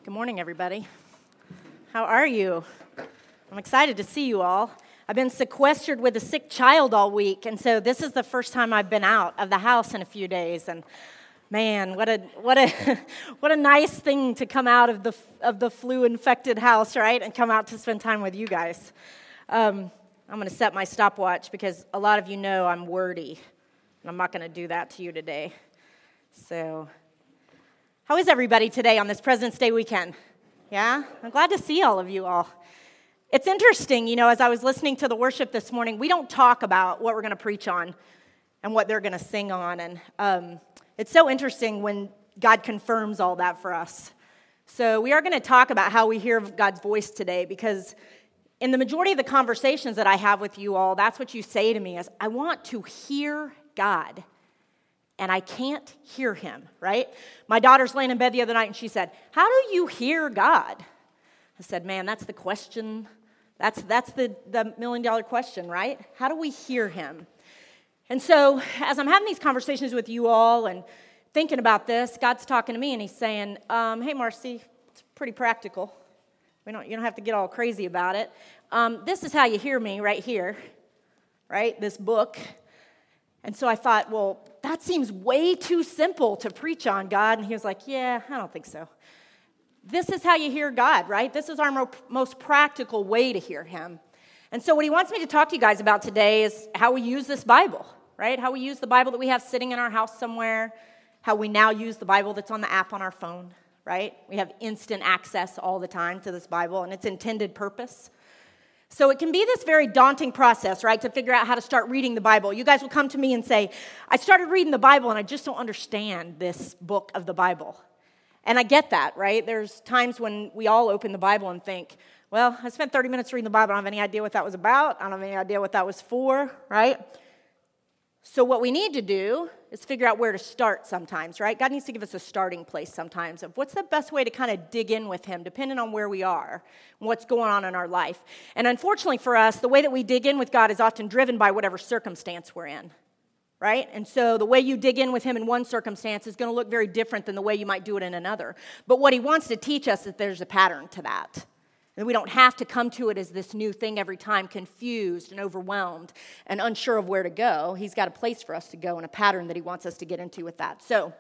Good morning, everybody. How are you? I'm excited to see you all. I've been sequestered with a sick child all week, and so this is the first time I've been out of the house in a few days. And man, what a nice thing to come out of the flu-infected house, right? And come out to spend time with you guys. I'm going to set my stopwatch because a lot of you know I'm wordy, and I'm not going to do that to you today. So, how is everybody today on this President's Day weekend? Yeah? I'm glad to see all of you all. It's interesting, as I was listening to the worship this morning, we don't talk about what we're going to preach on and what they're going to sing on. And it's so interesting when God confirms all that for us. So we are going to talk about how we hear God's voice today, because in the majority of the conversations that I have with you all, that's what you say to me is, I want to hear God. And I can't hear him, right? My daughter's laying in bed the other night, and she said, how do you hear God? I said, man, that's the question. That's the million-dollar question, right? How do we hear him? And so as I'm having these conversations with you all and thinking about this, God's talking to me, and he's saying, hey, Marcy, it's pretty practical. You don't have to get all crazy about it. This is how you hear me right here, right? This book. And so I thought, well, that seems way too simple to preach on, God. And he was like, yeah, I don't think so. This is how you hear God, right? This is our most practical way to hear him. And so what he wants me to talk to you guys about today is how we use this Bible, right? How we use the Bible that we have sitting in our house somewhere, how we now use the Bible that's on the app on our phone, right? We have instant access all the time to this Bible and its intended purpose. So it can be this very daunting process, right, to figure out how to start reading the Bible. You guys will come to me and say, I started reading the Bible and I just don't understand this book of the Bible. And I get that, right? There's times when we all open the Bible and think, well, I spent 30 minutes reading the Bible. I don't have any idea what that was about. I don't have any idea what that was for, right? So what we need to do is figure out where to start sometimes, right? God needs to give us a starting place sometimes of what's the best way to kind of dig in with him, depending on where we are and what's going on in our life. And unfortunately for us, the way that we dig in with God is often driven by whatever circumstance we're in, right? And so the way you dig in with him in one circumstance is going to look very different than the way you might do it in another. But what he wants to teach us is that there's a pattern to that. And we don't have to come to it as this new thing every time, confused and overwhelmed and unsure of where to go. He's got a place for us to go and a pattern that he wants us to get into with that. So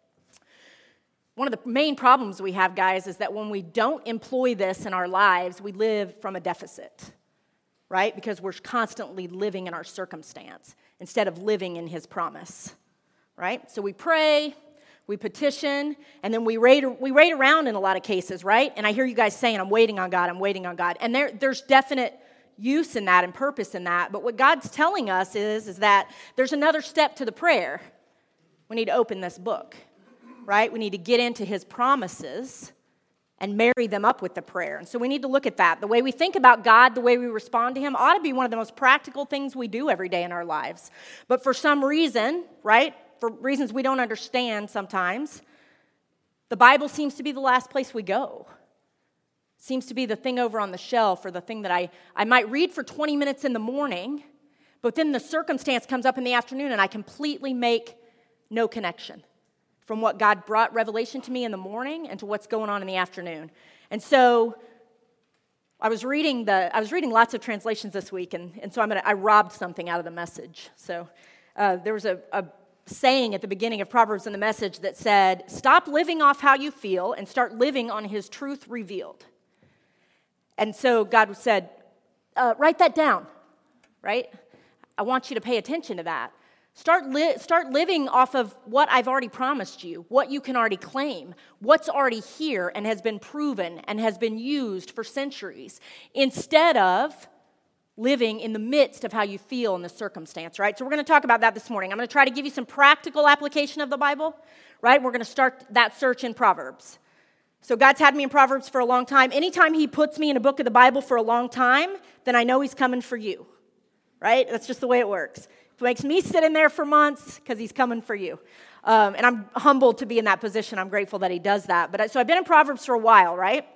one of the main problems we have, guys, is that when we don't employ this in our lives, we live from a deficit, right? Because we're constantly living in our circumstance instead of living in his promise, right? So we pray, we petition, and then we wait around in a lot of cases, right? And I hear you guys saying, I'm waiting on God, I'm waiting on God. And there's definite use in that and purpose in that. But what God's telling us is that there's another step to the prayer. We need to open this book, right? We need to get into his promises and marry them up with the prayer. And so we need to look at that. The way we think about God, the way we respond to him, ought to be one of the most practical things we do every day in our lives. But for some reason, right, for reasons we don't understand sometimes, the Bible seems to be the last place we go. It seems to be the thing over on the shelf, or the thing that I might read for 20 minutes in the morning, but then the circumstance comes up in the afternoon and I completely make no connection from what God brought revelation to me in the morning and to what's going on in the afternoon. And so I was reading lots of translations this week, and so I robbed something out of the Message. So there was a saying at the beginning of Proverbs in the Message that said, stop living off how you feel and start living on his truth revealed. And so God said, write that down, right? I want you to pay attention to that. Start living off of what I've already promised you, what you can already claim, what's already here and has been proven and has been used for centuries, instead of living in the midst of how you feel in the circumstance, right? So we're going to talk about that this morning. I'm going to try to give you some practical application of the Bible, right? We're going to start that search in Proverbs. So God's had me in Proverbs for a long time. Anytime he puts me in a book of the Bible for a long time, then I know he's coming for you, right? That's just the way it works. If it makes me sit in there for months, because he's coming for you. And I'm humbled to be in that position. I'm grateful that he does that. So I've been in Proverbs for a while, right?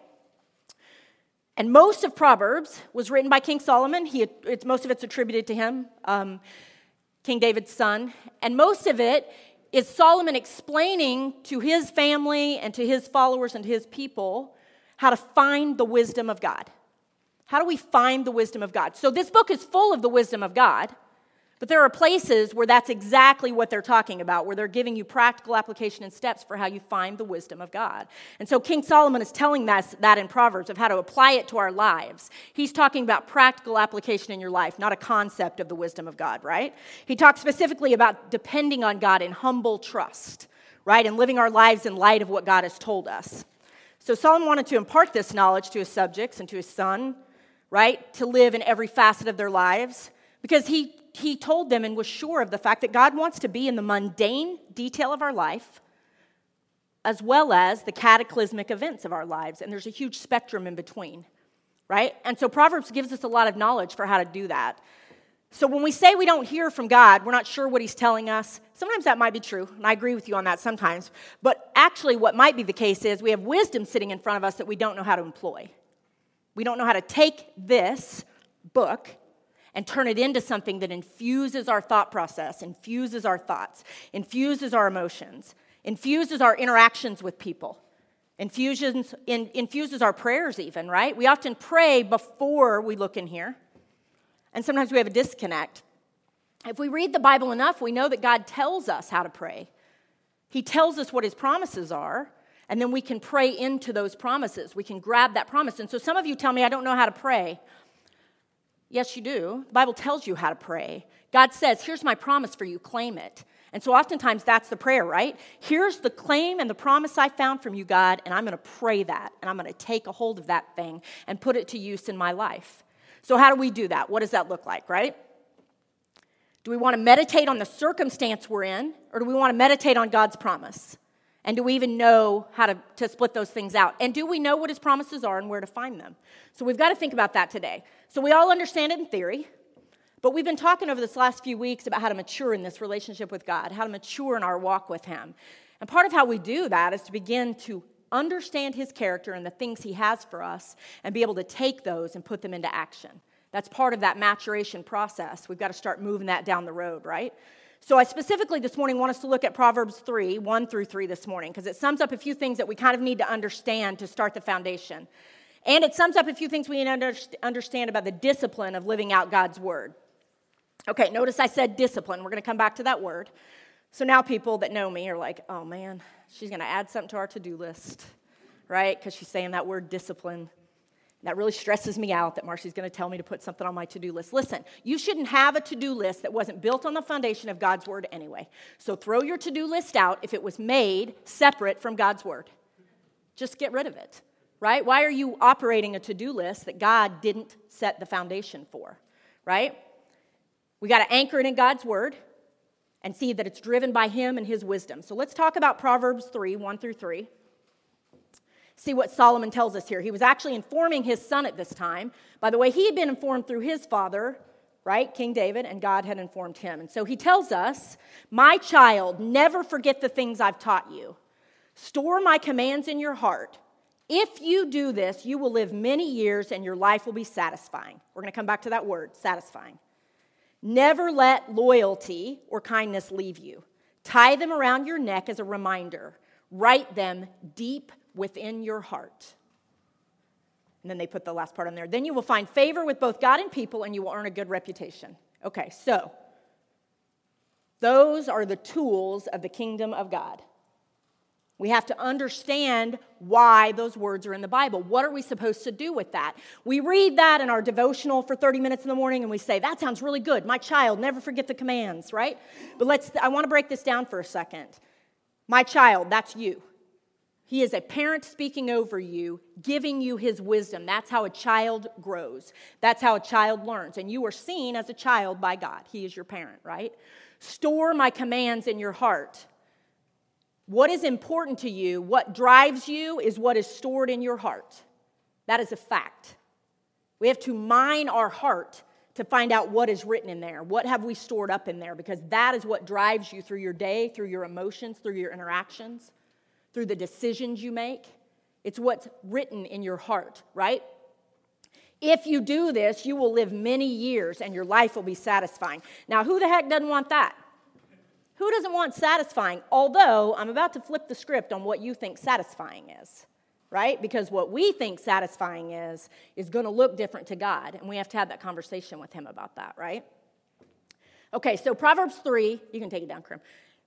And most of Proverbs was written by King Solomon. Most of it's attributed to him, King David's son. And most of it is Solomon explaining to his family and to his followers and to his people how to find the wisdom of God. How do we find the wisdom of God? So this book is full of the wisdom of God, but there are places where that's exactly what they're talking about, where they're giving you practical application and steps for how you find the wisdom of God. And so King Solomon is telling us that in Proverbs of how to apply it to our lives. He's talking about practical application in your life, not a concept of the wisdom of God, right? He talks specifically about depending on God in humble trust, right? And living our lives in light of what God has told us. So Solomon wanted to impart this knowledge to his subjects and to his son, right? To live in every facet of their lives, because he told them and was sure of the fact that God wants to be in the mundane detail of our life as well as the cataclysmic events of our lives. And there's a huge spectrum in between, right? And so Proverbs gives us a lot of knowledge for how to do that. So when we say we don't hear from God, we're not sure what he's telling us. Sometimes that might be true, and I agree with you on that sometimes. But actually what might be the case is we have wisdom sitting in front of us that we don't know how to employ. We don't know how to take this book and turn it into something that infuses our thought process, infuses our thoughts, infuses our emotions, infuses our interactions with people, infuses our prayers even, right? We often pray before we look in here, and sometimes we have a disconnect. If we read the Bible enough, we know that God tells us how to pray. He tells us what his promises are, and then we can pray into those promises. We can grab that promise. And so some of you tell me, I don't know how to pray. Yes, you do. The Bible tells you how to pray. God says, here's my promise for you, claim it. And so oftentimes that's the prayer, right? Here's the claim and the promise I found from you, God, and I'm going to pray that, and I'm going to take a hold of that thing and put it to use in my life. So how do we do that? What does that look like, right? Do we want to meditate on the circumstance we're in, or do we want to meditate on God's promise? And do we even know how to split those things out? And do we know what his promises are and where to find them? So we've got to think about that today. So we all understand it in theory, but we've been talking over this last few weeks about how to mature in this relationship with God, how to mature in our walk with him. And part of how we do that is to begin to understand his character and the things he has for us and be able to take those and put them into action. That's part of that maturation process. We've got to start moving that down the road, right? So I specifically this morning want us to look at Proverbs 3, 1 through 3 this morning, because it sums up a few things that we kind of need to understand to start the foundation. And it sums up a few things we need to understand about the discipline of living out God's word. Okay, notice I said discipline. We're going to come back to that word. So now people that know me are like, oh man, she's going to add something to our to-do list, right? Because she's saying that word discipline. That really stresses me out that Marcy's going to tell me to put something on my to-do list. Listen, you shouldn't have a to-do list that wasn't built on the foundation of God's word anyway. So throw your to-do list out if it was made separate from God's word. Just get rid of it, right? Why are you operating a to-do list that God didn't set the foundation for, right? We got to anchor it in God's word and see that it's driven by him and his wisdom. So let's talk about Proverbs 3, 1 through 3. See what Solomon tells us here. He was actually informing his son at this time. By the way, he had been informed through his father, right, King David, and God had informed him. And so he tells us, my child, never forget the things I've taught you. Store my commands in your heart. If you do this, you will live many years and your life will be satisfying. We're going to come back to that word, satisfying. Never let loyalty or kindness leave you. Tie them around your neck as a reminder. Write them deep within your heart. And then they put the last part on there. Then you will find favor with both God and people, and you will earn a good reputation. Okay, so those are the tools of the kingdom of God. We have to understand why those words are in the Bible. What are we supposed to do with that? We read that in our devotional for 30 minutes in the morning, and we say, that sounds really good. My child, never forget the commands, right? But I want to break this down for a second. My child, that's you. He is a parent speaking over you, giving you his wisdom. That's how a child grows. That's how a child learns. And you are seen as a child by God. He is your parent, right? Store my commands in your heart. What is important to you, what drives you, is what is stored in your heart. That is a fact. We have to mine our heart to find out what is written in there. What have we stored up in there? Because that is what drives you through your day, through your emotions, through your interactions, through the decisions you make. It's what's written in your heart, right? If you do this, you will live many years and your life will be satisfying. Now, who the heck doesn't want that? Who doesn't want satisfying? Although, I'm about to flip the script on what you think satisfying is, right? Because what we think satisfying is going to look different to God, and we have to have that conversation with him about that, right? Okay, so Proverbs 3, you can take it down, Krim.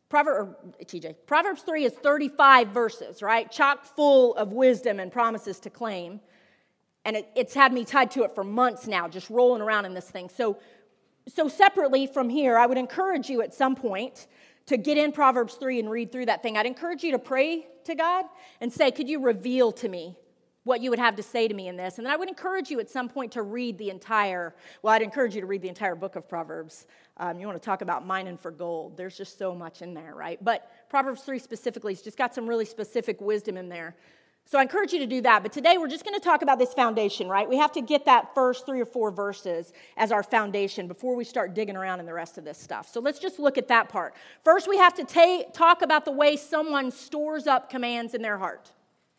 Proverbs 3 is 35 verses, right? Chock full of wisdom and promises to claim. And it's had me tied to it for months now, just rolling around in this thing. So separately from here, I would encourage you at some point to get in Proverbs 3 and read through that thing. I'd encourage you to pray to God and say, could you reveal to me what you would have to say to me in this? And then I would encourage you at some point to read I'd encourage you to read the entire book of Proverbs. You want to talk about mining for gold. There's just so much in there, right? But Proverbs 3 specifically has just got some really specific wisdom in there. So I encourage you to do that. But today we're just going to talk about this foundation, right? We have to get that first 3 or 4 verses as our foundation before we start digging around in the rest of this stuff. So let's just look at that part. First, we have to talk about the way someone stores up commands in their heart.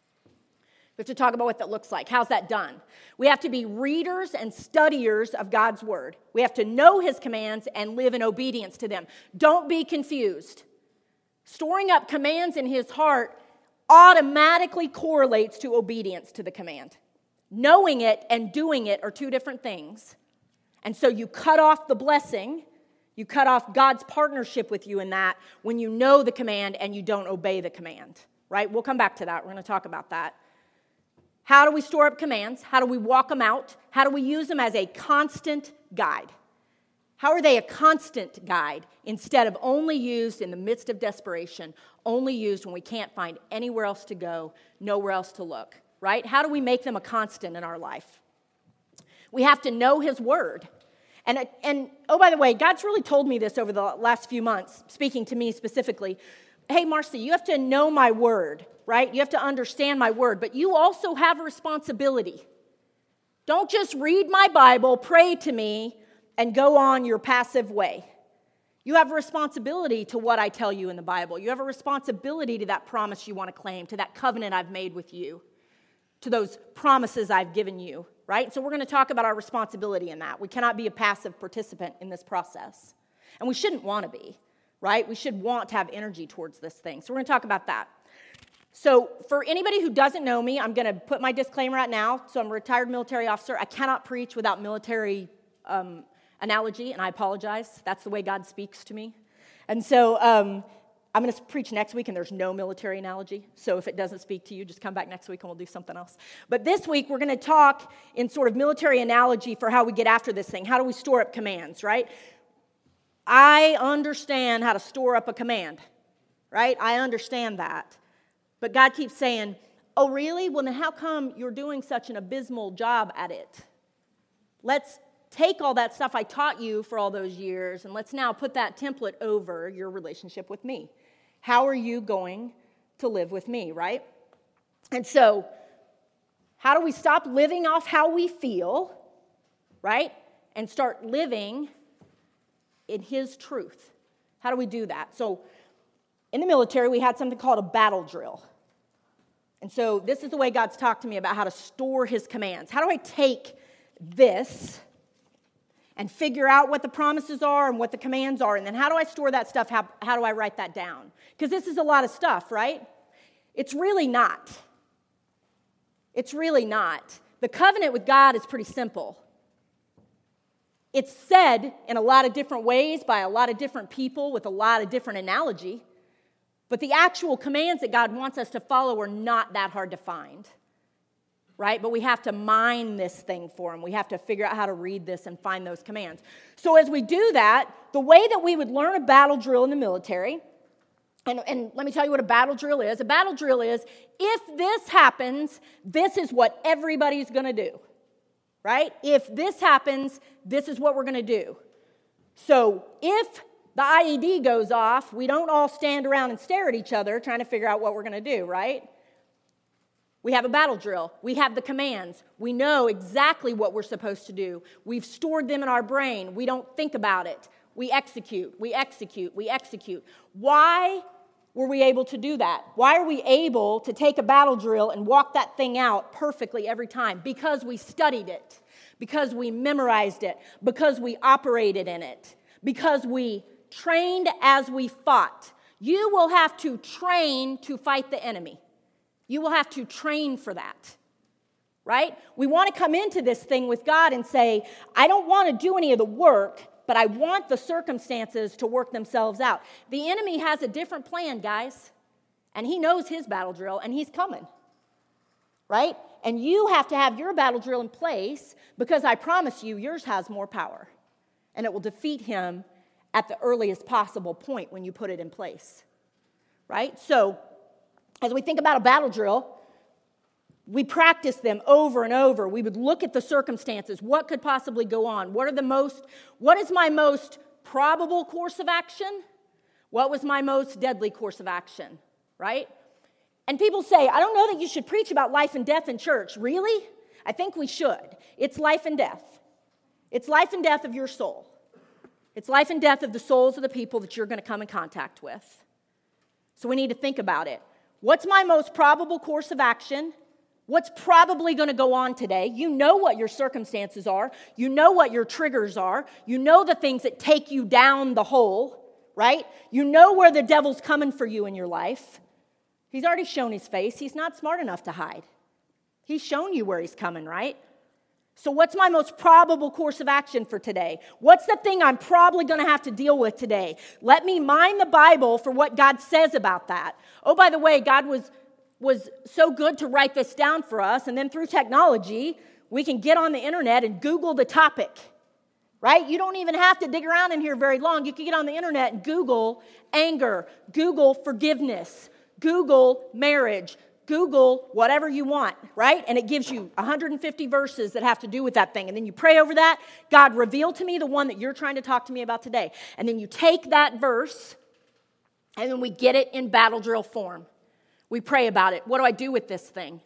We have to talk about what that looks like. How's that done? We have to be readers and studiers of God's word. We have to know his commands and live in obedience to them. Don't be confused. Storing up commands in his heart automatically correlates to obedience to the command. Knowing it and doing it are 2 different things. And so you cut off the blessing, you cut off God's partnership with you in that when you know the command and you don't obey the command, right? We'll come back to that. We're going to talk about that. How do we store up commands? How do we walk them out? How do we use them as a constant guide? How are they a constant guide instead of only used in the midst of desperation, only used when we can't find anywhere else to go, nowhere else to look, right? How do we make them a constant in our life? We have to know his word. And oh, by the way, God's really told me this over the last few months, speaking to me specifically. Hey, Marcy, you have to know my word, right? You have to understand my word, but you also have a responsibility. Don't just read my Bible, pray to me, and go on your passive way. You have a responsibility to what I tell you in the Bible. You have a responsibility to that promise you want to claim, to that covenant I've made with you, to those promises I've given you, right? So we're going to talk about our responsibility in that. We cannot be a passive participant in this process. And we shouldn't want to be, right? We should want to have energy towards this thing. So we're going to talk about that. So for anybody who doesn't know me, I'm going to put my disclaimer out now. So I'm a retired military officer. I cannot preach without military analogy, and I apologize. That's the way God speaks to me. And so I'm going to preach next week, and there's no military analogy. So if it doesn't speak to you, just come back next week, and we'll do something else. But this week, we're going to talk in sort of military analogy for how we get after this thing. How do we store up commands, right? I understand how to store up a command, right? I understand that. But God keeps saying, oh, really? Well, then how come you're doing such an abysmal job at it? Let's take all that stuff I taught you for all those years, and let's now put that template over your relationship with me. How are you going to live with me, right? And so, how do we stop living off how we feel, right? And start living in his truth? How do we do that? So, in the military, we had something called a battle drill. And so, this is the way God's talked to me about how to store his commands. How do I take this and figure out what the promises are and what the commands are, and then how do I store that stuff? How do I write that down? Because this is a lot of stuff, right? It's really not. It's really not. The covenant with God is pretty simple. It's said in a lot of different ways by a lot of different people with a lot of different analogy, but the actual commands that God wants us to follow are not that hard to find. Right? But we have to mine this thing for him. We have to figure out how to read this and find those commands. So as we do that, the way that we would learn a battle drill in the military, and let me tell you what a battle drill is. A battle drill is, if this happens, this is what everybody's going to do. Right? If this happens, this is what we're going to do. So if the IED goes off, we don't all stand around and stare at each other trying to figure out what we're going to do, right? We have a battle drill. We have the commands. We know exactly what we're supposed to do. We've stored them in our brain. We don't think about it. We execute, we execute, we execute. Why were we able to do that? Why are we able to take a battle drill and walk that thing out perfectly every time? Because we studied it, because we memorized it, because we operated in it, because we trained as we fought. You will have to train to fight the enemy. You will have to train for that, right? We want to come into this thing with God and say, I don't want to do any of the work, but I want the circumstances to work themselves out. The enemy has a different plan, guys, and he knows his battle drill, and he's coming, right? And you have to have your battle drill in place because I promise you, yours has more power, and it will defeat him at the earliest possible point when you put it in place, right? So as we think about a battle drill, we practice them over and over. We would look at the circumstances. What could possibly go on? What is my most probable course of action? What was my most deadly course of action, right? And people say, I don't know that you should preach about life and death in church. Really? I think we should. It's life and death. It's life and death of your soul. It's life and death of the souls of the people that you're going to come in contact with. So we need to think about it. What's my most probable course of action? What's probably going to go on today? You know what your circumstances are. You know what your triggers are. You know the things that take you down the hole, right? You know where the devil's coming for you in your life. He's already shown his face. He's not smart enough to hide. He's shown you where he's coming, right? So what's my most probable course of action for today? What's the thing I'm probably going to have to deal with today? Let me mine the Bible for what God says about that. Oh, by the way, God was so good to write this down for us, and then through technology, we can get on the internet and Google the topic, right? You don't even have to dig around in here very long. You can get on the internet and Google anger, Google forgiveness, Google marriage, Google whatever you want, right? And it gives you 150 verses that have to do with that thing. And then you pray over that. God, reveal to me the one that you're trying to talk to me about today. And then you take that verse, and then we get it in battle drill form. We pray about it. What do I do with this thing?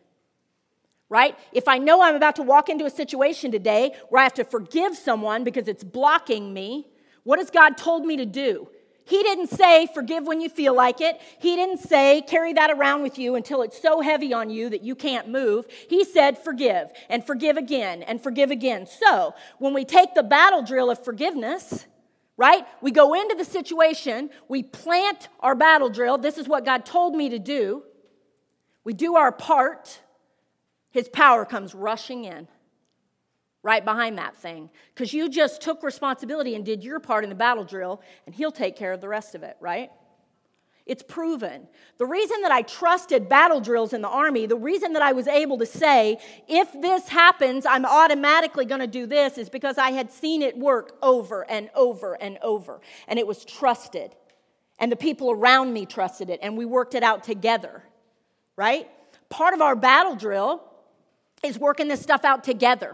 Right? If I know I'm about to walk into a situation today where I have to forgive someone because it's blocking me, what has God told me to do? He didn't say forgive when you feel like it. He didn't say carry that around with you until it's so heavy on you that you can't move. He said forgive and forgive again and forgive again. So when we take the battle drill of forgiveness, right, we go into the situation, we plant our battle drill. This is what God told me to do. We do our part. His power comes rushing in. Right behind that thing. Because you just took responsibility and did your part in the battle drill, and he'll take care of the rest of it, right? It's proven. The reason that I trusted battle drills in the Army, the reason that I was able to say, if this happens, I'm automatically going to do this, is because I had seen it work over and over and over. And it was trusted. And the people around me trusted it, and we worked it out together, right? Part of our battle drill is working this stuff out together.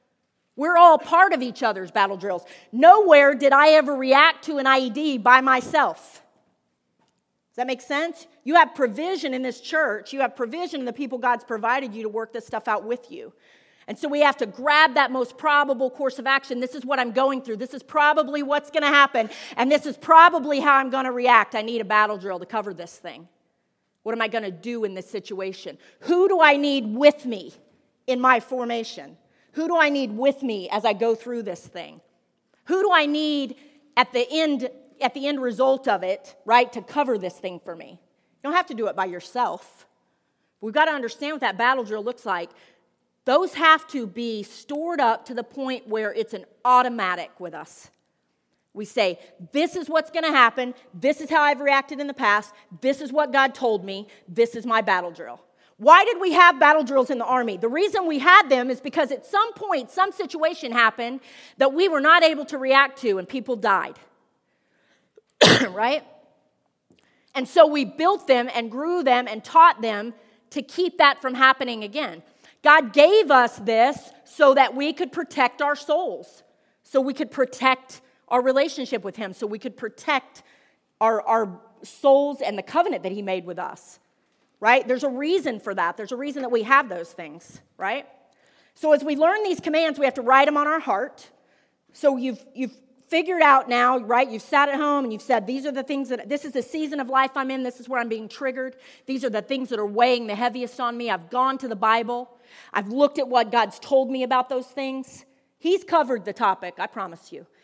We're all part of each other's battle drills. Nowhere did I ever react to an IED by myself. Does that make sense? You have provision in this church. You have provision in the people God's provided you to work this stuff out with you. And so we have to grab that most probable course of action. This is what I'm going through. This is probably what's going to happen. And this is probably how I'm going to react. I need a battle drill to cover this thing. What am I going to do in this situation? Who do I need with me in my formation? Who do I need with me as I go through this thing? Who do I need at the end result of it, right, to cover this thing for me? You don't have to do it by yourself. We've got to understand what that battle drill looks like. Those have to be stored up to the point where it's an automatic with us. We say, this is what's going to happen. This is how I've reacted in the past. This is what God told me. This is my battle drill. Why did we have battle drills in the Army? The reason we had them is because at some point, some situation happened that we were not able to react to, and people died. Right? And so we built them and grew them and taught them to keep that from happening again. God gave us this so that we could protect our souls, so we could protect our relationship with Him, so we could protect our souls and the covenant that He made with us. Right? There's a reason for that. There's a reason that we have those things, right? So as we learn these commands, we have to write them on our heart. So you've figured out now, right? You've sat at home and you've said, these are the things this is the season of life I'm in. This is where I'm being triggered. These are the things that are weighing the heaviest on me. I've gone to the Bible. I've looked at what God's told me about those things. He's covered the topic, I promise you.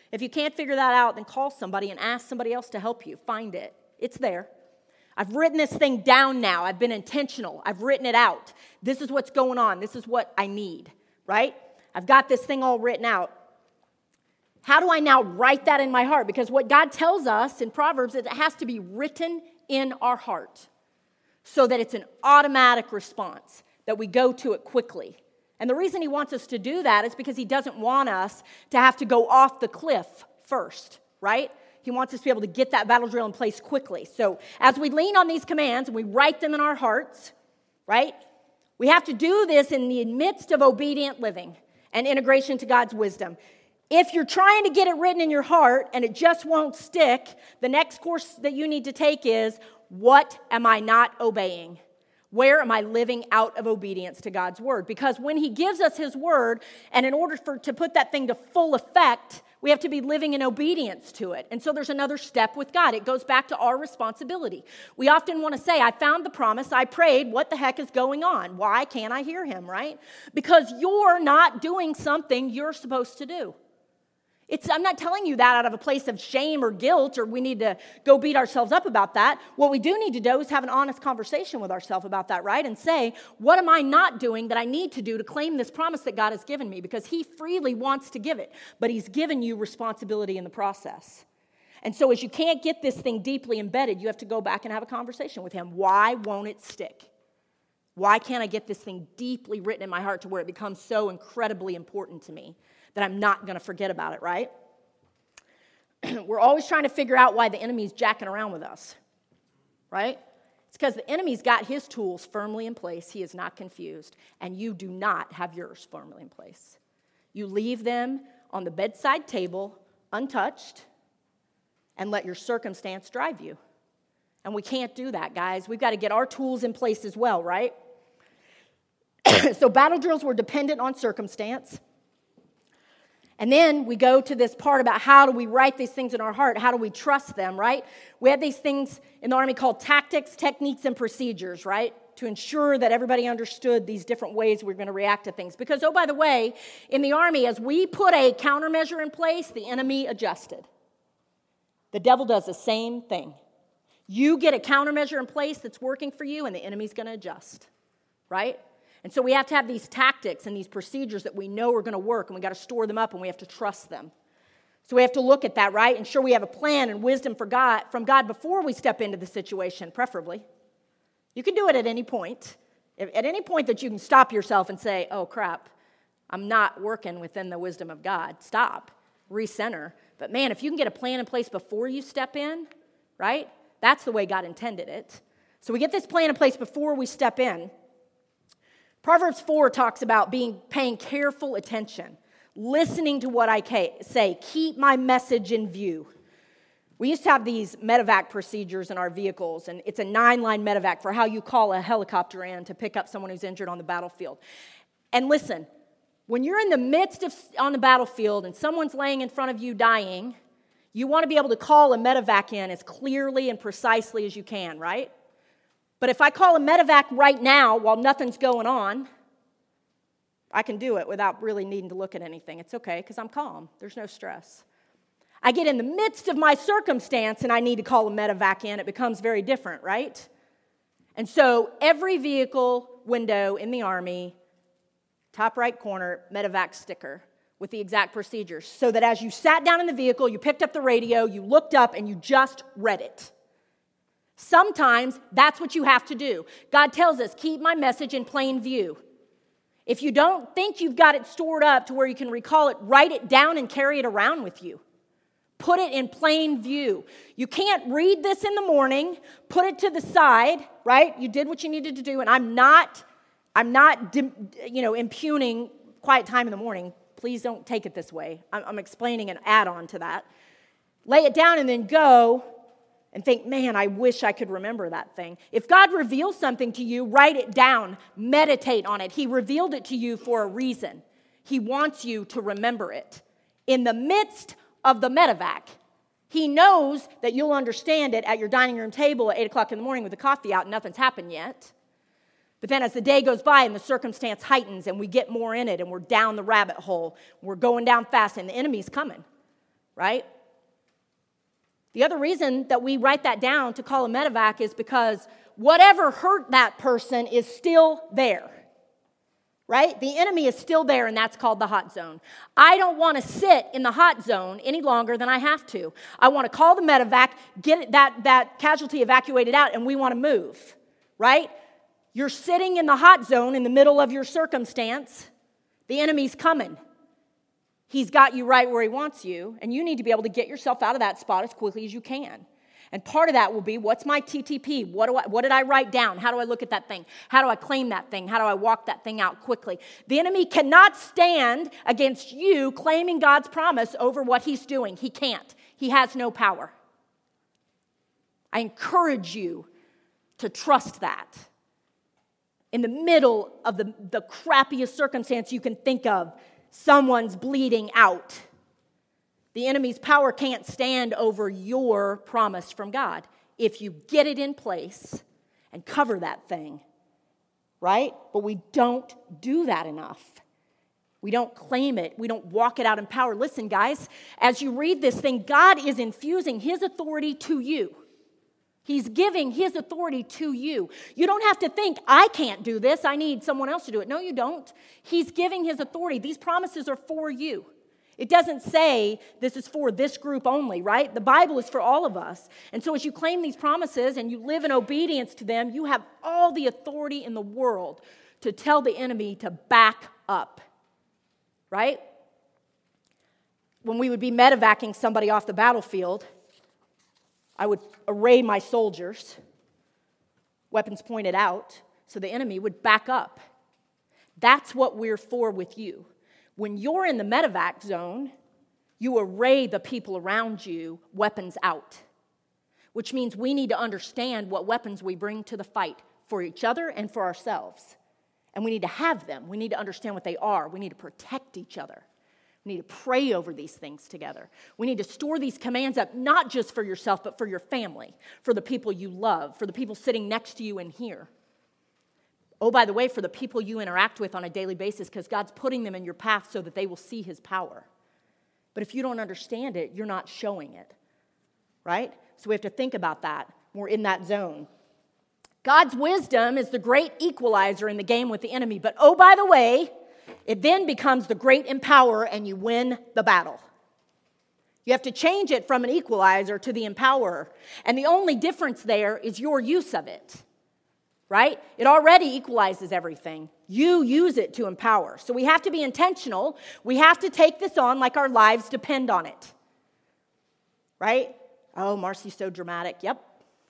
If you can't figure that out, then call somebody and ask somebody else to help you. Find it. It's there. I've written this thing down now. I've been intentional. I've written it out. This is what's going on. This is what I need, right? I've got this thing all written out. How do I now write that in my heart? Because what God tells us in Proverbs is it has to be written in our heart so that it's an automatic response, that we go to it quickly. And the reason he wants us to do that is because he doesn't want us to have to go off the cliff first, right? He wants us to be able to get that battle drill in place quickly. So as we lean on these commands and we write them in our hearts, right, we have to do this in the midst of obedient living and integration to God's wisdom. If you're trying to get it written in your heart and it just won't stick, the next course that you need to take is, what am I not obeying? Where am I living out of obedience to God's word? Because when he gives us his word, and in order to put that thing to full effect, we have to be living in obedience to it. And so there's another step with God. It goes back to our responsibility. We often want to say, I found the promise, I prayed, what the heck is going on? Why can't I hear him, right? Because you're not doing something you're supposed to do. I'm not telling you that out of a place of shame or guilt, or we need to go beat ourselves up about that. What we do need to do is have an honest conversation with ourselves about that, right? And say, what am I not doing that I need to do to claim this promise that God has given me? Because he freely wants to give it, but he's given you responsibility in the process. And so as you can't get this thing deeply embedded, you have to go back and have a conversation with him. Why won't it stick? Why can't I get this thing deeply written in my heart to where it becomes so incredibly important to me that I'm not going to forget about it, right? We're always trying to figure out why the enemy's jacking around with us, right? It's because the enemy's got his tools firmly in place. He is not confused, and you do not have yours firmly in place. You leave them on the bedside table, untouched, and let your circumstance drive you. And we can't do that, guys. We've got to get our tools in place as well, right? So battle drills were dependent on circumstance. And then we go to this part about how do we write these things in our heart? How do we trust them, right? We have these things in the Army called tactics, techniques, and procedures, right? To ensure that everybody understood these different ways we're going to react to things. Because, oh, by the way, in the Army, as we put a countermeasure in place, the enemy adjusted. The devil does the same thing. You get a countermeasure in place that's working for you, and the enemy's going to adjust, right? And so we have to have these tactics and these procedures that we know are going to work, and we got to store them up, and we have to trust them. So we have to look at that, right? Ensure we have a plan and wisdom from God before we step into the situation, preferably. You can do it at any point. At any point that you can stop yourself and say, oh, crap, I'm not working within the wisdom of God. Stop. Recenter. But, man, if you can get a plan in place before you step in, right? That's the way God intended it. So we get this plan in place before we step in. Proverbs 4 talks about paying careful attention, listening to what I say, keep my message in view. We used to have these medevac procedures in our vehicles, and it's a 9-line medevac for how you call a helicopter in to pick up someone who's injured on the battlefield. And listen, when you're in the midst of on the battlefield and someone's laying in front of you dying, you want to be able to call a medevac in as clearly and precisely as you can, right? But if I call a medevac right now while nothing's going on, I can do it without really needing to look at anything. It's okay because I'm calm. There's no stress. I get in the midst of my circumstance and I need to call a medevac in. It becomes very different, right? And so every vehicle window in the Army, top right corner, medevac sticker with the exact procedures. So that as you sat down in the vehicle, you picked up the radio, you looked up, and you just read it. Sometimes that's what you have to do. God tells us, keep my message in plain view. If you don't think you've got it stored up to where you can recall it, write it down and carry it around with you. Put it in plain view. You can't read this in the morning, put it to the side, right? You did what you needed to do, and I'm not impugning quiet time in the morning. Please don't take it this way. I'm explaining an add-on to that. Lay it down and then go and think, man, I wish I could remember that thing. If God reveals something to you, write it down. Meditate on it. He revealed it to you for a reason. He wants you to remember it. In the midst of the medevac, he knows that you'll understand it at your dining room table at 8 o'clock in the morning with the coffee out and nothing's happened yet. But then as the day goes by and the circumstance heightens and we get more in it and we're down the rabbit hole, we're going down fast and the enemy's coming, right? The other reason that we write that down to call a medevac is because whatever hurt that person is still there, right? The enemy is still there, and that's called the hot zone. I don't want to sit in the hot zone any longer than I have to. I want to call the medevac, get that casualty evacuated out, and we want to move, right? You're sitting in the hot zone in the middle of your circumstance. The enemy's coming. He's got you right where he wants you, and you need to be able to get yourself out of that spot as quickly as you can. And part of that will be, what's my TTP? What did I write down? How do I look at that thing? How do I claim that thing? How do I walk that thing out quickly? The enemy cannot stand against you claiming God's promise over what he's doing. He can't. He has no power. I encourage you to trust that. In the middle of the crappiest circumstance you can think of, someone's bleeding out. The enemy's power can't stand over your promise from God if you get it in place and cover that thing, right? But we don't do that enough. We don't claim it. We don't walk it out in power. Listen, guys, as you read this thing, God is infusing his authority to you. He's giving his authority to you. You don't have to think, I can't do this. I need someone else to do it. No, you don't. He's giving his authority. These promises are for you. It doesn't say this is for this group only, right? The Bible is for all of us. And so as you claim these promises and you live in obedience to them, you have all the authority in the world to tell the enemy to back up, right? When we would be medevacing somebody off the battlefield, I would array my soldiers, weapons pointed out, so the enemy would back up. That's what we're for with you. When you're in the medevac zone, you array the people around you, weapons out, which means we need to understand what weapons we bring to the fight for each other and for ourselves. And we need to have them. We need to understand what they are. We need to protect each other. We need to pray over these things together. We need to store these commands up, not just for yourself, but for your family, for the people you love, for the people sitting next to you in here. Oh, by the way, for the people you interact with on a daily basis, because God's putting them in your path so that they will see his power. But if you don't understand it, you're not showing it, right? So we have to think about that. We're in that zone. God's wisdom is the great equalizer in the game with the enemy. But oh, by the way, it then becomes the great empowerer and you win the battle. You have to change it from an equalizer to the empowerer. And the only difference there is your use of it, right? It already equalizes everything. You use it to empower. So we have to be intentional. We have to take this on like our lives depend on it, right? Oh, Marcy's so dramatic. Yep,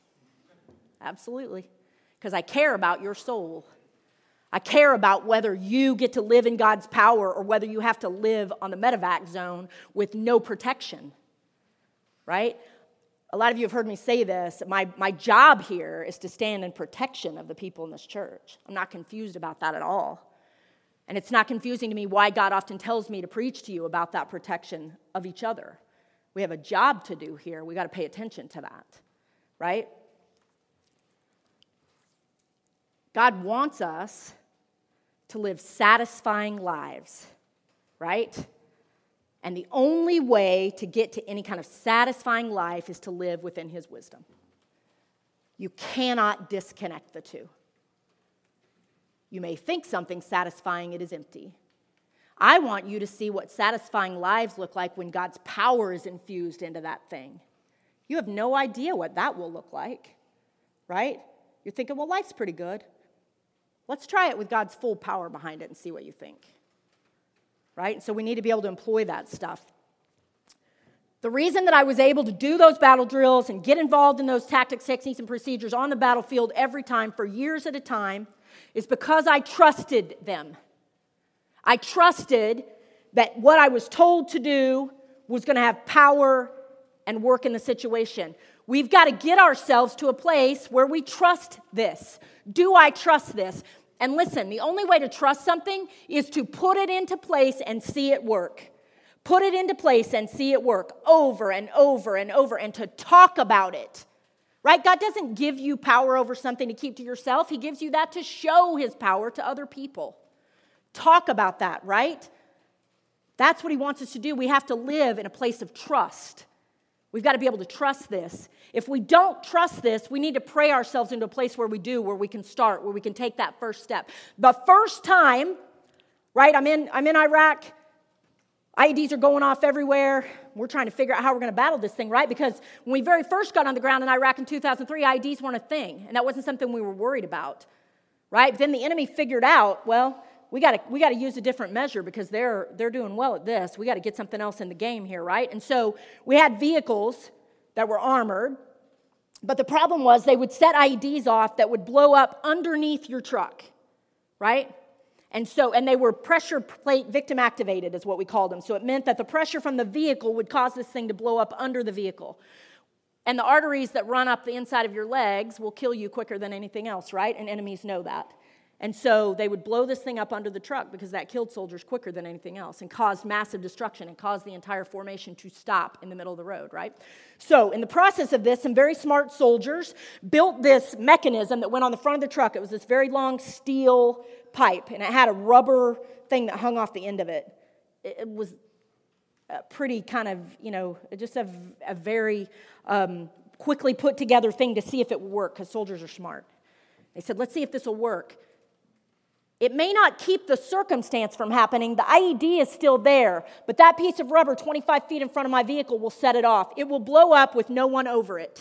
absolutely. Because I care about your soul. I care about whether you get to live in God's power or whether you have to live on the medevac zone with no protection, right? A lot of you have heard me say this. My job here is to stand in protection of the people in this church. I'm not confused about that at all. And it's not confusing to me why God often tells me to preach to you about that protection of each other. We have a job to do here. We got to pay attention to that, right? God wants us to live satisfying lives, right? And the only way to get to any kind of satisfying life is to live within his wisdom. You cannot disconnect the two. You may think something satisfying, it is empty. I want you to see what satisfying lives look like when God's power is infused into that thing. You have no idea what that will look like, right? You're thinking, well, life's pretty good. Let's try it with God's full power behind it and see what you think, right? So we need to be able to employ that stuff. The reason that I was able to do those battle drills and get involved in those tactics, techniques, and procedures on the battlefield every time for years at a time is because I trusted them. I trusted that what I was told to do was going to have power and work in the situation. We've got to get ourselves to a place where we trust this. Do I trust this? And listen, the only way to trust something is to put it into place and see it work. Put it into place and see it work over and over and over and to talk about it. Right? God doesn't give you power over something to keep to yourself. He gives you that to show his power to other people. Talk about that, right? That's what he wants us to do. We have to live in a place of trust. We've got to be able to trust this. If we don't trust this, we need to pray ourselves into a place where we do, where we can start, where we can take that first step. The first time, right, I'm in Iraq, IEDs are going off everywhere. We're trying to figure out how we're going to battle this thing, right? Because when we very first got on the ground in Iraq in 2003, IEDs weren't a thing, and that wasn't something we were worried about, right? But then the enemy figured out, well, we got to use a different measure because they're doing well at this. We got to get something else in the game here, right? And so we had vehicles that were armored, but the problem was they would set IEDs off that would blow up underneath your truck, right? And they were pressure plate victim activated is what we called them. So it meant that the pressure from the vehicle would cause this thing to blow up under the vehicle. And the arteries that run up the inside of your legs will kill you quicker than anything else, right? And enemies know that. And so they would blow this thing up under the truck because that killed soldiers quicker than anything else and caused massive destruction and caused the entire formation to stop in the middle of the road, right? So in the process of this, some very smart soldiers built this mechanism that went on the front of the truck. It was this very long steel pipe, and it had a rubber thing that hung off the end of it. It was a pretty kind of, just a very quickly put together thing to see if it would work because soldiers are smart. They said, let's see if this will work. It may not keep the circumstance from happening. The IED is still there, but that piece of rubber 25 feet in front of my vehicle will set it off. It will blow up with no one over it.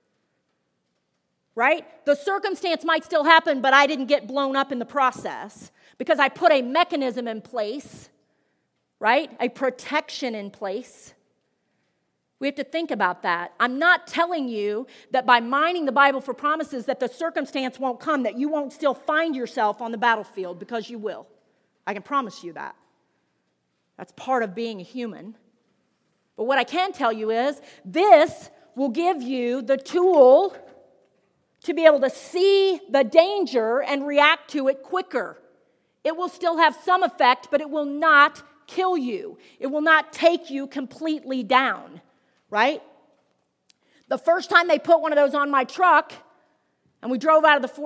Right? The circumstance might still happen, but I didn't get blown up in the process because I put a mechanism in place, right? A protection in place. We have to think about that. I'm not telling you that by mining the Bible for promises that the circumstance won't come, that you won't still find yourself on the battlefield, because you will. I can promise you that. That's part of being a human. But what I can tell you is this will give you the tool to be able to see the danger and react to it quicker. It will still have some effect, but it will not kill you. It will not take you completely down. Right? The first time they put one of those on my truck, and we drove out of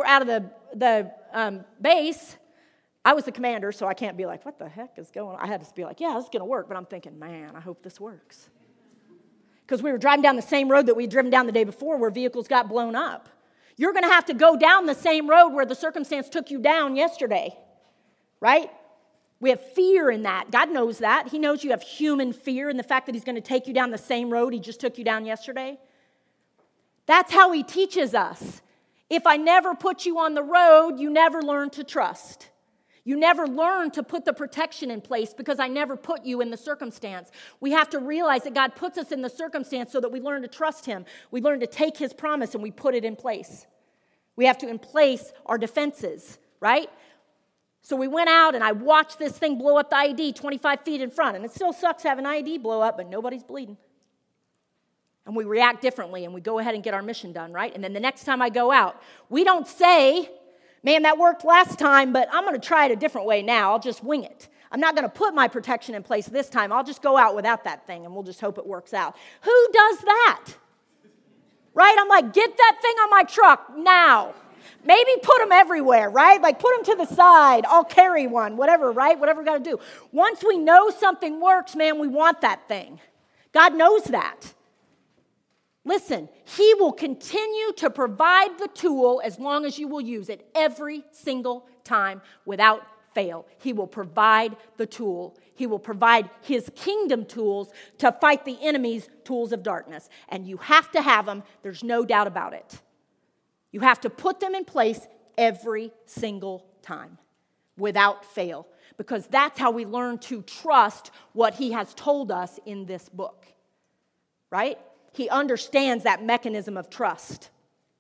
the base, I was the commander, so I can't be like, what the heck is going on? I had to be like, yeah, this is going to work. But I'm thinking, man, I hope this works. Because we were driving down the same road that we'd driven down the day before where vehicles got blown up. You're going to have to go down the same road where the circumstance took you down yesterday. Right? We have fear in that. God knows that. He knows you have human fear in the fact that he's going to take you down the same road he just took you down yesterday. That's how he teaches us. If I never put you on the road, you never learn to trust. You never learn to put the protection in place because I never put you in the circumstance. We have to realize that God puts us in the circumstance so that we learn to trust him. We learn to take his promise and we put it in place. We have to in place our defenses, right? So we went out and I watched this thing blow up the IED 25 feet in front. And it still sucks having an IED blow up, but nobody's bleeding. And we react differently and we go ahead and get our mission done, right? And then the next time I go out, we don't say, man, that worked last time, but I'm going to try it a different way now. I'll just wing it. I'm not going to put my protection in place this time. I'll just go out without that thing and we'll just hope it works out. Who does that? Right? I'm like, get that thing on my truck now. Maybe put them everywhere, right? Like put them to the side. I'll carry one, whatever, right? Whatever we got to do. Once we know something works, man, we want that thing. God knows that. Listen, he will continue to provide the tool as long as you will use it every single time without fail. He will provide the tool. He will provide his kingdom tools to fight the enemy's tools of darkness. And you have to have them. There's no doubt about it. You have to put them in place every single time without fail, because that's how we learn to trust what he has told us in this book, right? He understands that mechanism of trust.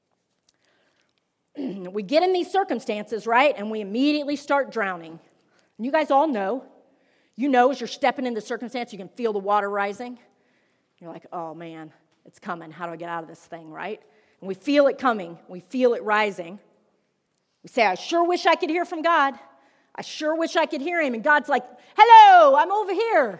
We get in these circumstances, right, and we immediately start drowning. And you guys all know. You know as you're stepping in the circumstance, you can feel the water rising. You're like, oh, man, it's coming. How do I get out of this thing, right? And we feel it coming. We feel it rising. We say, I sure wish I could hear from God. I sure wish I could hear him. And God's like, hello, I'm over here.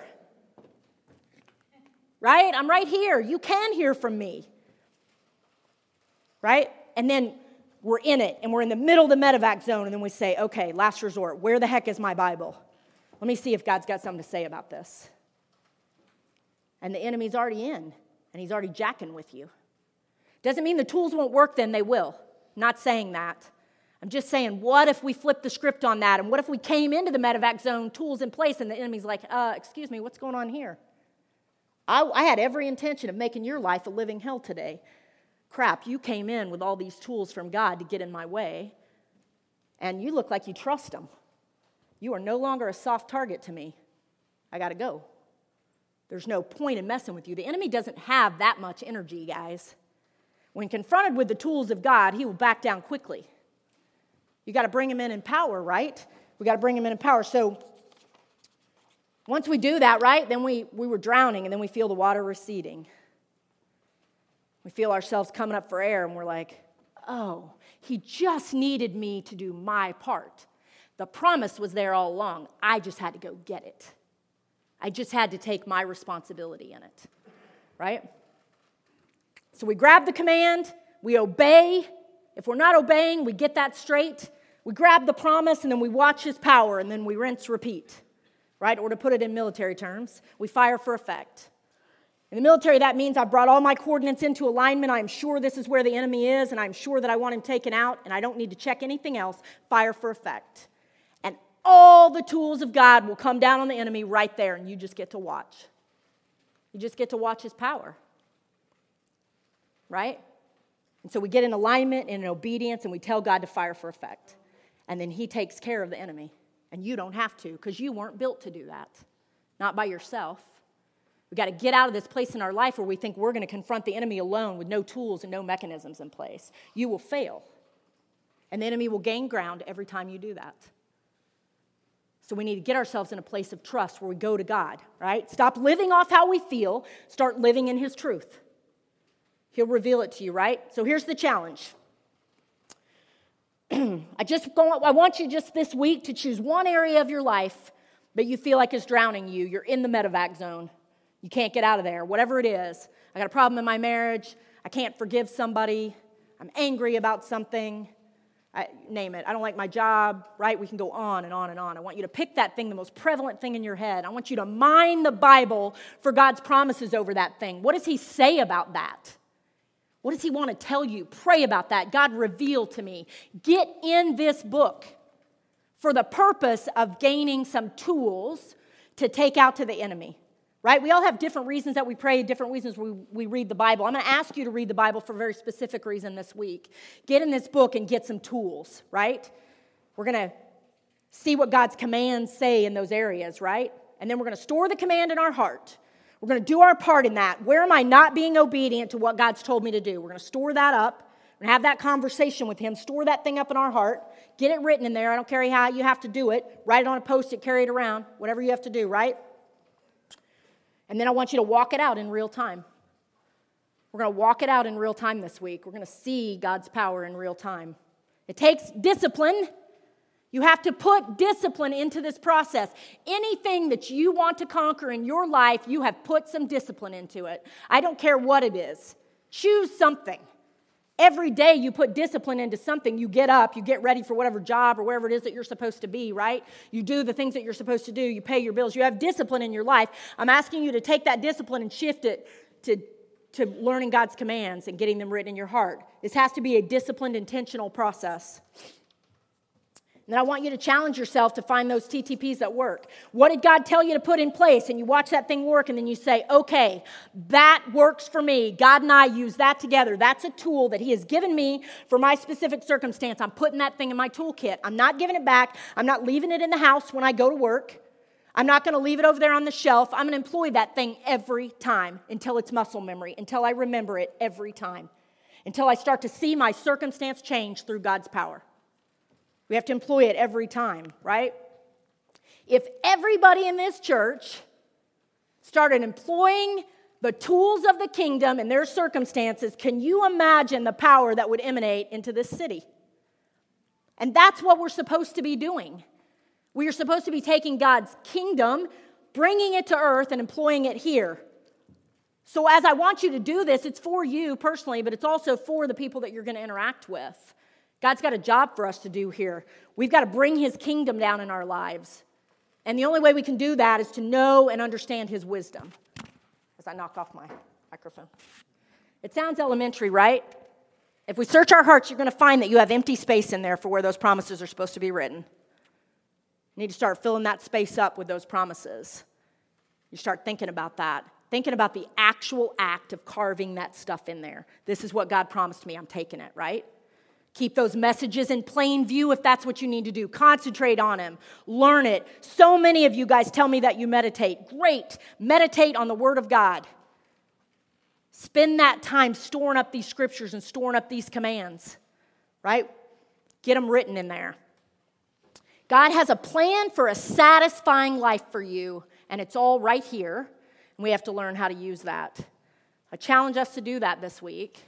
Right? I'm right here. You can hear from me. Right? And then we're in it, and we're in the middle of the medevac zone, and then we say, okay, last resort, where the heck is my Bible? Let me see if God's got something to say about this. And the enemy's already in, and he's already jacking with you. Doesn't mean the tools won't work then, they will. I'm not saying that. I'm just saying, what if we flip the script on that? And what if we came into the medevac zone, tools in place, and the enemy's like, excuse me, what's going on here? I had every intention of making your life a living hell today. Crap, you came in with all these tools from God to get in my way, and you look like you trust them. You are no longer a soft target to me. I got to go. There's no point in messing with you. The enemy doesn't have that much energy, guys. When confronted with the tools of God, he will back down quickly. You got to bring him in power, right? We got to bring him in power. So once we do that, right, then we were drowning, and then we feel the water receding. We feel ourselves coming up for air, and we're like, oh, he just needed me to do my part. The promise was there all along. I just had to go get it. I just had to take my responsibility in it, right? So we grab the command, we obey. If we're not obeying, we get that straight. We grab the promise, and then we watch his power, and then we rinse, repeat, right? Or to put it in military terms, we fire for effect. In the military, that means I've brought all my coordinates into alignment. I'm sure this is where the enemy is, and I'm sure that I want him taken out, and I don't need to check anything else. Fire for effect. And all the tools of God will come down on the enemy right there, and you just get to watch. You just get to watch his power. Right? And so we get in alignment and in obedience, and we tell God to fire for effect. And then he takes care of the enemy. And you don't have to, because you weren't built to do that. Not by yourself. We've got to get out of this place in our life where we think we're going to confront the enemy alone with no tools and no mechanisms in place. You will fail. And the enemy will gain ground every time you do that. So we need to get ourselves in a place of trust where we go to God, right? Stop living off how we feel. Start living in his truth. He'll reveal it to you, right? So here's the challenge. I want you just this week to choose one area of your life that you feel like is drowning you. You're in the medevac zone. You can't get out of there, whatever it is. I got a problem in my marriage. I can't forgive somebody. I'm angry about something. Name it. I don't like my job, right? We can go on and on and on. I want you to pick that thing, the most prevalent thing in your head. I want you to mine the Bible for God's promises over that thing. What does he say about that? What does he want to tell you? Pray about that. God, reveal to me. Get in this book for the purpose of gaining some tools to take out to the enemy. Right? We all have different reasons that we pray, different reasons we read the Bible. I'm going to ask you to read the Bible for a very specific reason this week. Get in this book and get some tools, right? We're going to see what God's commands say in those areas, right? And then we're going to store the command in our heart. We're going to do our part in that. Where am I not being obedient to what God's told me to do? We're going to store that up. We're going to have that conversation with him. Store that thing up in our heart. Get it written in there. I don't care how you have to do it. Write it on a Post-it, carry it around. Whatever you have to do, right? And then I want you to walk it out in real time. We're going to walk it out in real time this week. We're going to see God's power in real time. It takes discipline. You have to put discipline into this process. Anything that you want to conquer in your life, you have put some discipline into it. I don't care what it is. Choose something. Every day you put discipline into something. You get up, you get ready for whatever job or wherever it is that you're supposed to be, right? You do the things that you're supposed to do. You pay your bills. You have discipline in your life. I'm asking you to take that discipline and shift it to learning God's commands and getting them written in your heart. This has to be a disciplined, intentional process. And then I want you to challenge yourself to find those TTPs that work. What did God tell you to put in place? And you watch that thing work, and then you say, okay, that works for me. God and I use that together. That's a tool that he has given me for my specific circumstance. I'm putting that thing in my toolkit. I'm not giving it back. I'm not leaving it in the house when I go to work. I'm not going to leave it over there on the shelf. I'm going to employ that thing every time until it's muscle memory, until I remember it every time, until I start to see my circumstance change through God's power. We have to employ it every time, right? If everybody in this church started employing the tools of the kingdom in their circumstances, can you imagine the power that would emanate into this city? And that's what we're supposed to be doing. We are supposed to be taking God's kingdom, bringing it to earth, and employing it here. So as I want you to do this, it's for you personally, but it's also for the people that you're going to interact with. God's got a job for us to do here. We've got to bring his kingdom down in our lives. And the only way we can do that is to know and understand his wisdom. As I knock off my microphone. It sounds elementary, right? If we search our hearts, you're going to find that you have empty space in there for where those promises are supposed to be written. You need to start filling that space up with those promises. You start thinking about that. Thinking about the actual act of carving that stuff in there. This is what God promised me. I'm taking it, right? Keep those messages in plain view if that's what you need to do. Concentrate on them. Learn it. So many of you guys tell me that you meditate. Great. Meditate on the Word of God. Spend that time storing up these scriptures and storing up these commands, right? Get them written in there. God has a plan for a satisfying life for you, and it's all right here, and we have to learn how to use that. I challenge us to do that this week.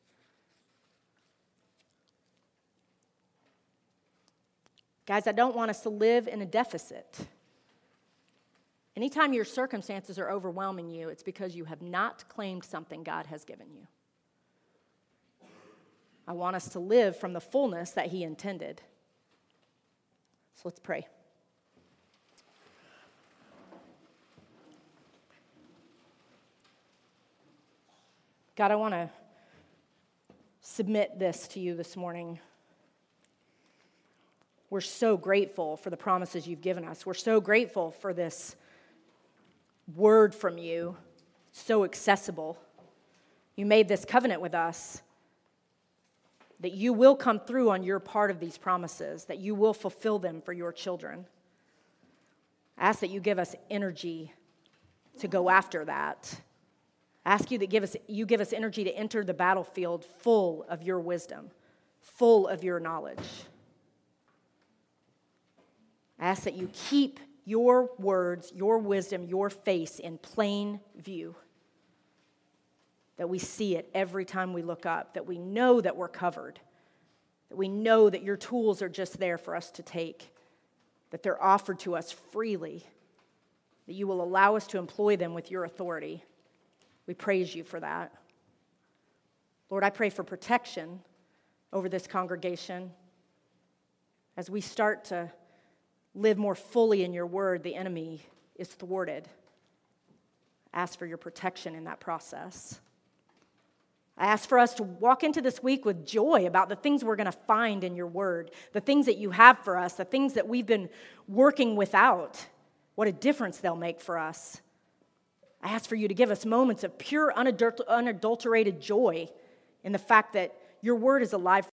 Guys, I don't want us to live in a deficit. Anytime your circumstances are overwhelming you, it's because you have not claimed something God has given you. I want us to live from the fullness that he intended. So let's pray. God, I want to submit this to you this morning. We're so grateful for the promises you've given us. We're so grateful for this word from you. It's so accessible. You made this covenant with us that you will come through on your part of these promises, that you will fulfill them for your children. I ask that you give us energy to go after that. I ask you that you give us energy to enter the battlefield full of your wisdom, full of your knowledge. I ask that you keep your words, your wisdom, your face in plain view. That we see it every time we look up, that we know that we're covered, that we know that your tools are just there for us to take, that they're offered to us freely, that you will allow us to employ them with your authority. We praise you for that. Lord, I pray for protection over this congregation. As we start to live more fully in your word, the enemy is thwarted. Ask for your protection in that process. I ask for us to walk into this week with joy about the things we're going to find in your word, the things that you have for us, the things that we've been working without. What a difference they'll make for us. I ask for you to give us moments of pure, unadulterated joy in the fact that your word is alive